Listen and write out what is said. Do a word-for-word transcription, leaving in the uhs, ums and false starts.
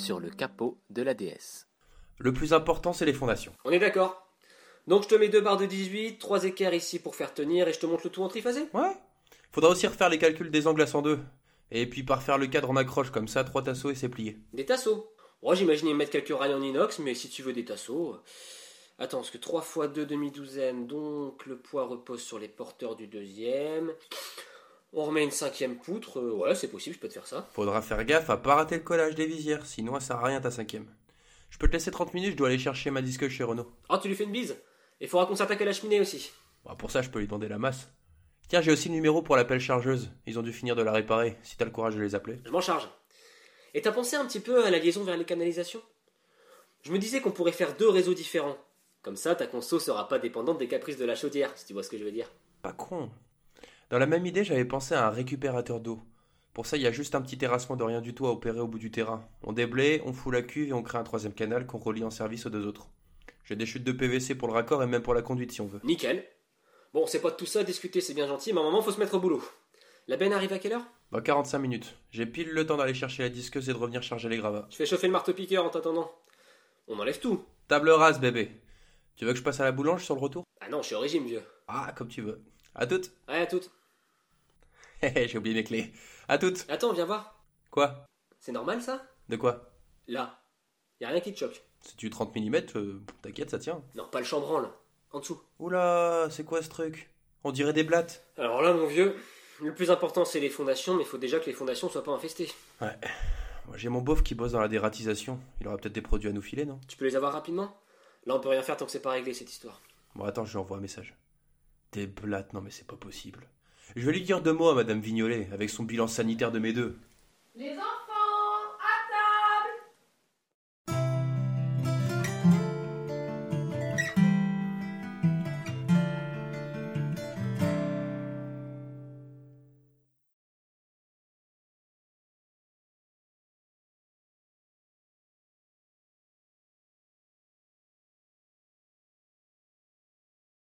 sur le capot de la D S. Le plus important, c'est les fondations. On est d'accord. Donc je te mets deux barres de dix-huit, trois équerres ici pour faire tenir et je te montre le tout en triphasé. Ouais. Faudra aussi refaire les calculs des angles à cent deux. Et puis parfaire le cadre en accroche, comme ça, trois tasseaux et c'est plié. Des tasseaux. Moi j'imaginais mettre quelques rails en inox, mais si tu veux des tasseaux... Attends, parce que trois fois deux demi-douzaines, donc le poids repose sur les porteurs du deuxième. On remet une cinquième poutre, euh, ouais c'est possible, je peux te faire ça. Faudra faire gaffe à pas rater le collage des visières, sinon ça sert à rien ta cinquième. Je peux te laisser trente minutes, je dois aller chercher ma disqueuse chez Renault. Oh, tu lui fais une bise. Il faudra qu'on s'attaque à la cheminée aussi. Bah, pour ça, je peux lui demander la masse. Tiens, j'ai aussi le numéro pour la pelle chargeuse. Ils ont dû finir de la réparer, si t'as le courage de les appeler. Je m'en charge. Et t'as pensé un petit peu à la liaison vers les canalisations ? Je me disais qu'on pourrait faire deux réseaux différents. Comme ça, ta conso sera pas dépendante des caprices de la chaudière, si tu vois ce que je veux dire. Pas con. Dans la même idée, j'avais pensé à un récupérateur d'eau. Pour ça, il y a juste un petit terrassement de rien du tout à opérer au bout du terrain. On déblaye, on fout la cuve et on crée un troisième canal qu'on relie en service aux deux autres. J'ai des chutes de P V C pour le raccord et même pour la conduite si on veut. Nickel. Bon, c'est pas de tout ça, discuter c'est bien gentil, mais à un moment faut se mettre au boulot. La benne arrive à quelle heure ? Dans quarante-cinq minutes. J'ai pile le temps d'aller chercher la disqueuse et de revenir charger les gravats. Je fais chauffer le marteau-piqueur en t'attendant. On enlève tout. Table rase, bébé. Tu veux que je passe à la boulange sur le retour ? Ah non, je suis au régime, vieux. Ah, comme tu veux. À toutes. Ouais, à toutes. Hé, j'ai oublié mes clés. À toutes. Attends, viens voir. Quoi ? C'est normal ça ? De quoi ? Là. Y a rien qui te choque. Si tu trente millimètres, euh, t'inquiète, ça tient. Non, pas le chambranle. En dessous. Oula, c'est quoi ce truc ? On dirait des blattes. Alors là, mon vieux, le plus important c'est les fondations, mais il faut déjà que les fondations soient pas infestées. Ouais. Moi, j'ai mon beauf qui bosse dans la dératisation. Il aura peut-être des produits à nous filer, non ? Tu peux les avoir rapidement ? Là, on peut rien faire tant que c'est pas réglé cette histoire. Bon, attends, je lui envoie un message. Des blattes, non mais c'est pas possible. Je vais lui dire deux mots à Madame Vignolet, avec son bilan sanitaire de mes deux. Les enfants